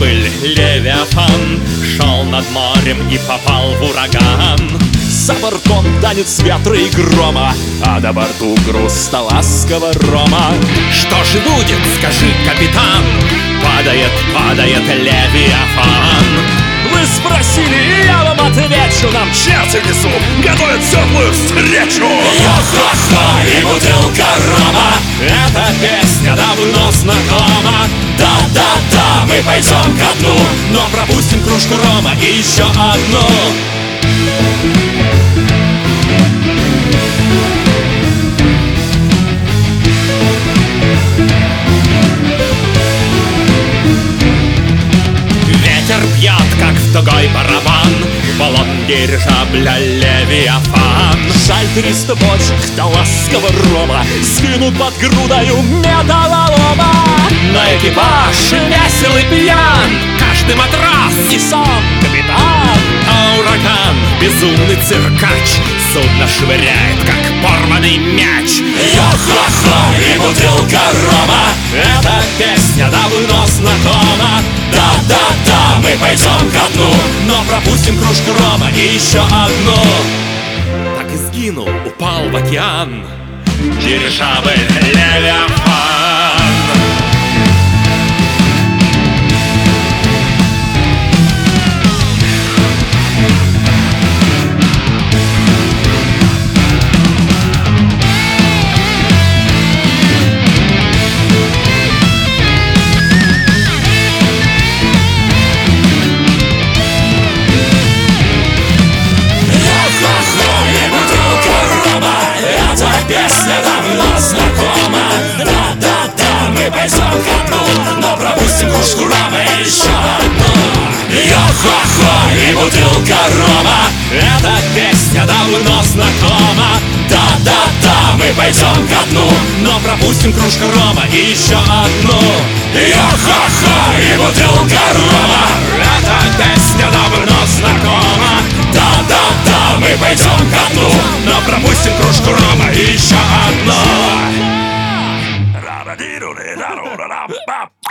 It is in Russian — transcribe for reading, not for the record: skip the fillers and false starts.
Дирижабль Левиафан шел над морем и попал в ураган. За бортом танец ветра и грома, а на борту груста ласкового рома. Что же будет, скажи, капитан? Падает, падает Левиафан. Вы спросили, и я вам отвечу. Нам черти несу, готовят теплую встречу. Йо-хо-хо и бутылка рома. Эта песня давно знакома. Да-да-да, мы пойдем ко дну, но пропустим кружку рома и еще одну. Ветер бьет, как в тугой барабан, полон дирижабля Левиафан. Жаль, 300 бочек до ласкового рома сгинут под грудою металлолома. Но экипаж весел и пьян, каждый матрос И сам капитан. а ураган, безумный циркач, судно швыряет, как порванный мяч. Йо-хо-хо и бутылка рома. Эта песня давно знакома. Да-да-да, мы пойдем ко дну, но пропустим кружку рома и еще одну. Так и сгинул, упал в океан дирижабль Левиафан. Песня давно знакома. Да-да-да, мы пойдем ко дну, но пропустим кружку рома и еще одну. Йо-хо-хо и бутылка рома. Эта песня давно знакома. Да-да-да, мы пойдем ко дну, но пропустим кружку рома и еще одну. Йо-хо-хо и бутылка рома. Эта песня давно знакома. Да-да-да, мы пойдем ко дну, но пропустим кружку рома и еще одну.